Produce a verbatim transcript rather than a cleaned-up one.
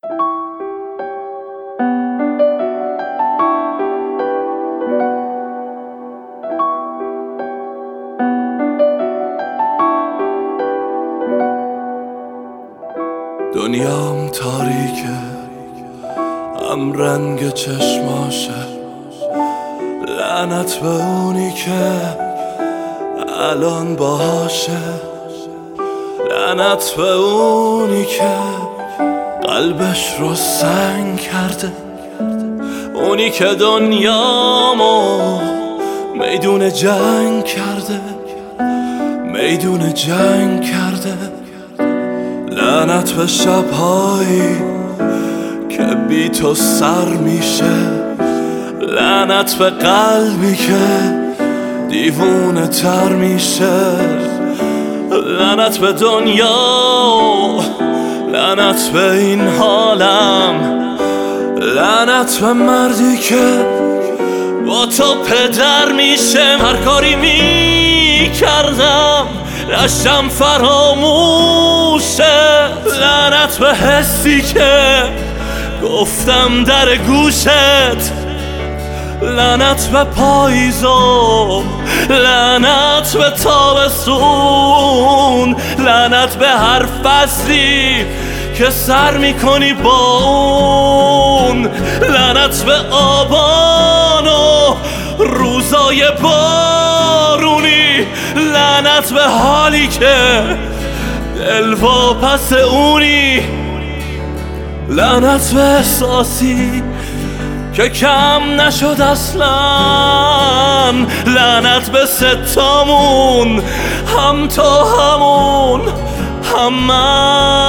دنیام تاریکه، هم رنگ چشماشه، لعنت به اونی که الان باهاشه، لعنت به اونی که قلبش رو سنگ کرده، اونی که دنیامو میدون جنگ کرده، میدون جنگ کرده. لعنت به شبهایی که بی تو سر میشه، لعنت به قلبی که دیوونه تر میشه، لعنت به دنیا، لعنت به این حالم، لعنت به مردی که با تو پدر میشه. هر کاری میکردم رشتم فراموشه، لعنت به حسی که گفتم در گوشت، لعنت به پاییزو، لعنت به تابستون، لعنت به هر فصلی که سر میکنی با اون، لعنت به آبان و روزای بارونی، لعنت به حالی که دل واپس اونی، لعنت به احساسی که کم نشد اصلا، لعنت به ستامون، هم تو همون هم من.